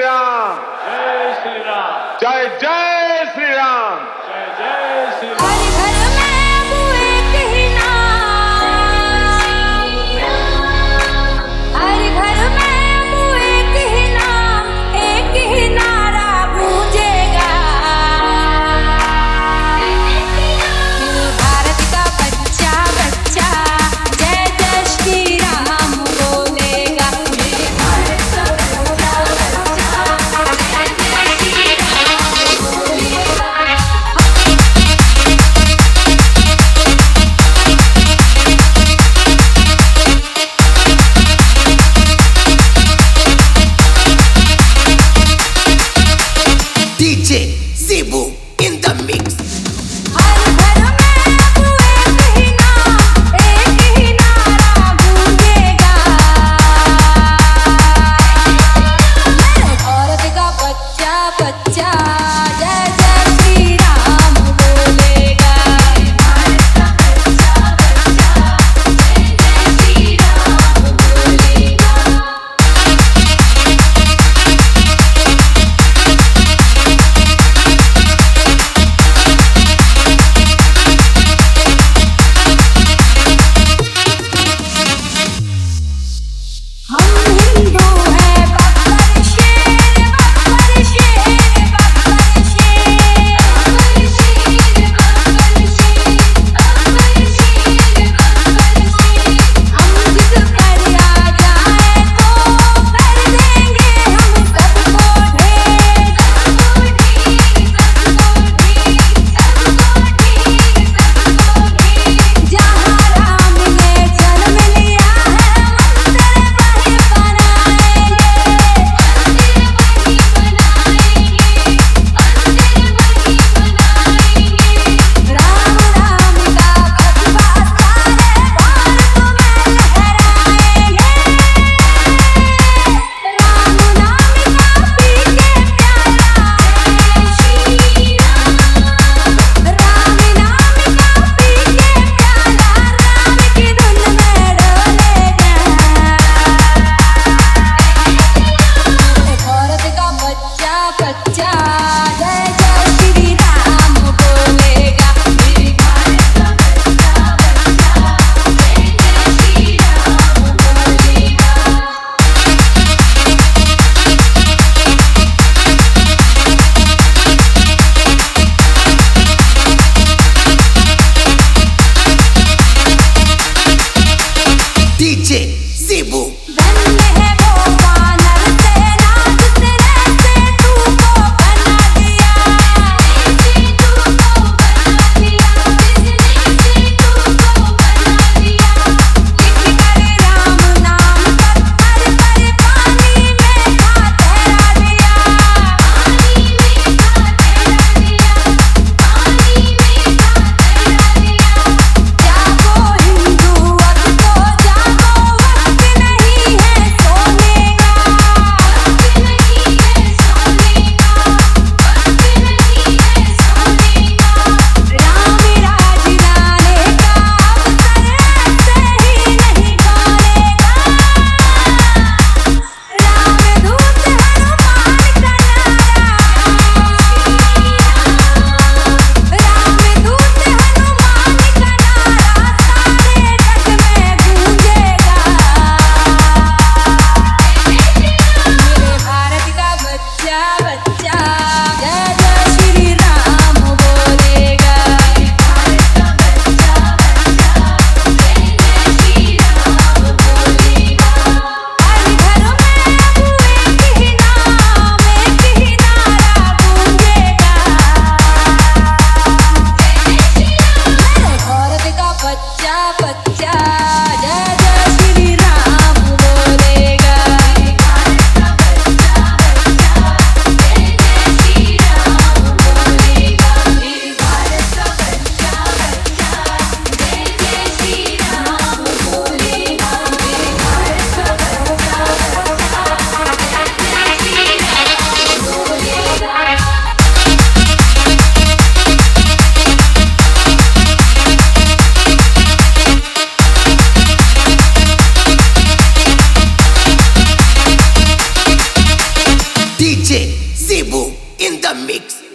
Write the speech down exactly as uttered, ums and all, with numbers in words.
राम जय श्री राम जय जय श्री राम जय जय श्री राम। हर घर में अब एक ही नाम, हर घर में अब एक ही नाम, एक ही नारा गूंजेगा। भारत का बच्चा बच्चा जय जय श्री राम बोलेगा। भारत का बच्चा बच्चा जय जय श्री राम बोलेगा। D J Zebu in the mix. हर घर में अब एक ही नाम, एक ही नारा गूंजेगा। भारत का बच्चा बच्चा जय जय श्री राम बोलेगा। भारत का बच्चा बच्चा जय जय श्री राम बोलेगा। Cebu in the mix.